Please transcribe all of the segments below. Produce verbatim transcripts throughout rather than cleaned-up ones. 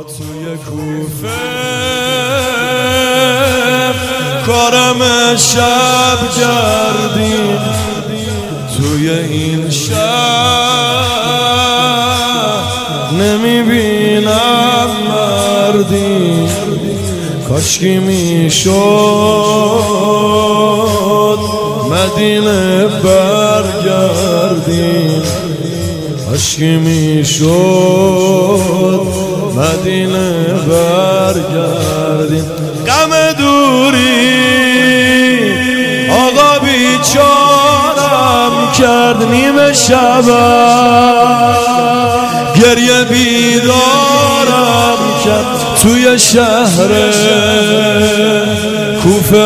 توی کوفه کارم شب کردیم، توی این شهر نمیبینم مردی، کاشکی میشد مدینه برگردیم، کاشکی میشد مدینه برگردیم. غم دوری آقا بیچارم کرد نیمه شبم، گریه بیدارم کرد توی شهر کوفه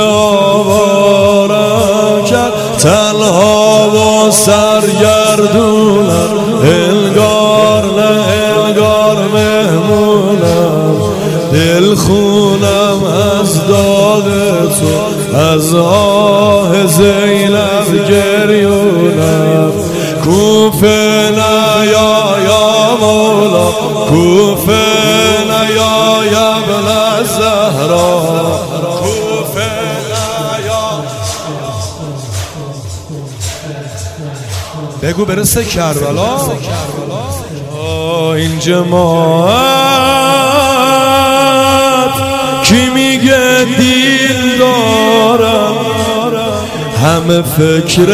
آوارم کرد، تنها و سرگردونم، انگار نه انگار مهمونم، دل خونم از داغ تو، از آه زینب گریونم. کوفه نیا یا مولا، کوفه نیا یا ابن الزهرا، کوفه نیا. بگو برسه کربلا. این جماعت کی میگه دین دارم، همه فکر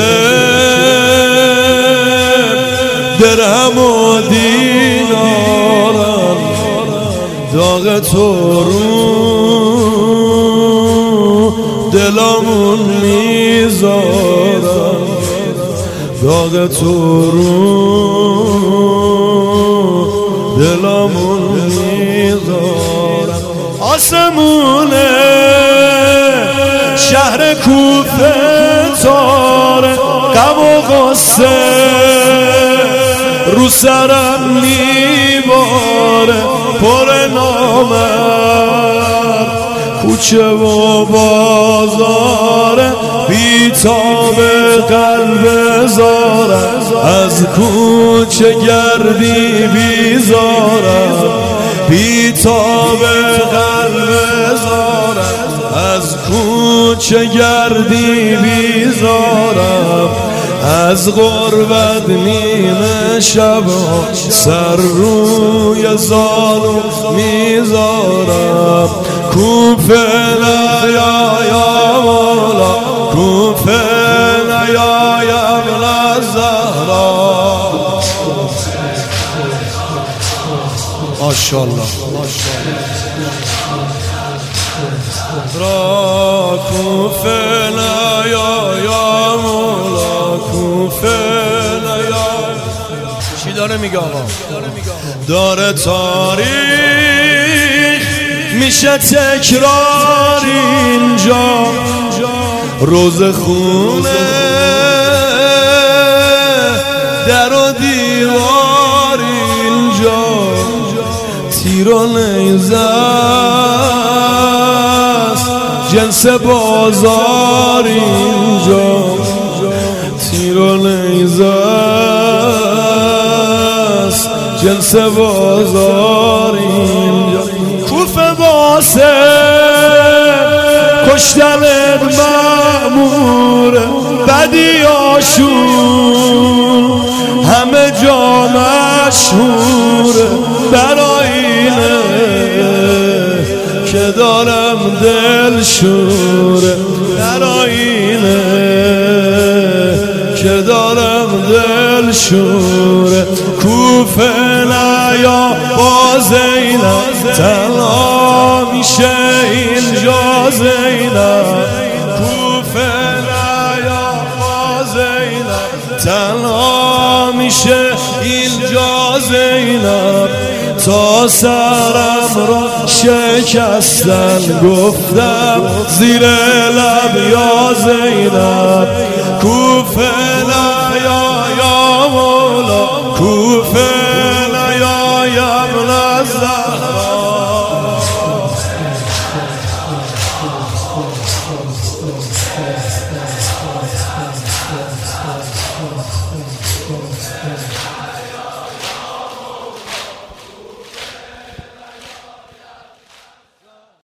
درهم و دینارم، داغ تو رو دلمون میذارم، داغ تو رو دلمون میذارم. آسمونه شهر کوفه تاره، غم و غصه رو سرم میباره، پر نامرد کوچه و بازاره، بیتاب قلب زارم، از کوچه گردی بیزارم، بیتاب قلب زارم، از کوچه گردی بیزارم، از غربت نیمه شب سر روی زانو میذارم. کوفه نیا یا مولا، کوفه نیا یا ابن الزهرا. ماشاءالله را کوفه نیا یا مولا، کوفه نیا. چی داره میگه آقا؟ داره تاریخ میشه تکرار اینجا، روز خونه در و دیوار اینجا، تیر و نیزه است جنس بازار اینجا، تیر و نیزه است جنس بازار اینجا. کوفه واسه کشتنت مأموره، بدیاشون همه جا مشهوره، برای اینه که دارم دل شوره، برای اینه که دارم دل شوره. کوفه نیا با زینب، تنها میشه اینجا زینب، کوفه نیا با زینب، تنها میشه اینجا زینب. تا سرم رو شکستن گفتم زیر لب یا زینب، کوفه نیا یا مولا، کوفه نیا یا ابن الزهرا.